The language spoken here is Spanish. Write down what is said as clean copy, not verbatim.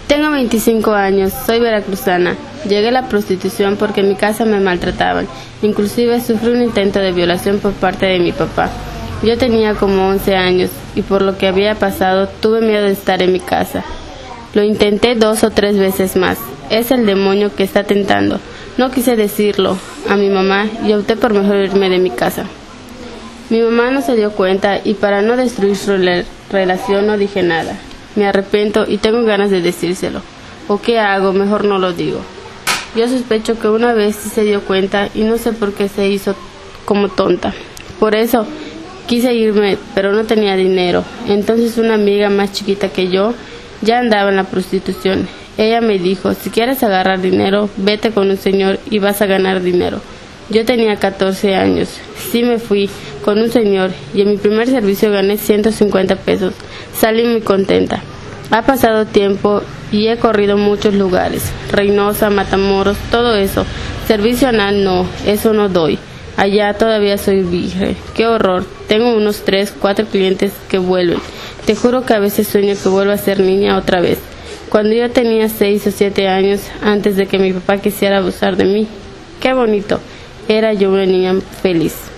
Tengo 25 años, soy veracruzana. Llegué a la prostitución porque en mi casa me maltrataban. Inclusive sufrí un intento de violación por parte de mi papá. Yo tenía como 11 años y por lo que había pasado tuve miedo de estar en mi casa. Lo intenté 2 o 3 veces más. Es el demonio que está tentando. No quise decirlo a mi mamá y opté por mejor irme de mi casa. Mi mamá no se dio cuenta y para no destruir su relación no dije nada. Me arrepiento y tengo ganas de decírselo. ¿O qué hago? Mejor no lo digo. Yo sospecho que una vez sí se dio cuenta y no sé por qué se hizo como tonta. Por eso quise irme, pero no tenía dinero. Entonces una amiga más chiquita que yo ya andaba en la prostitución. Ella me dijo, si quieres agarrar dinero, vete con un señor y vas a ganar dinero. Yo tenía 14 años. Sí me fui con un señor y en mi primer servicio gané 150 pesos. Salí muy contenta. Ha pasado tiempo y he corrido muchos lugares. Reynosa, Matamoros, todo eso. Servicio anal no, eso no doy. Allá todavía soy virgen. Qué horror. Tengo unos 3, 4 clientes que vuelven. Te juro que a veces sueño que vuelvo a ser niña otra vez. Cuando yo tenía 6 o 7 años, antes de que mi papá quisiera abusar de mí. Qué bonito. Era yo una niña feliz.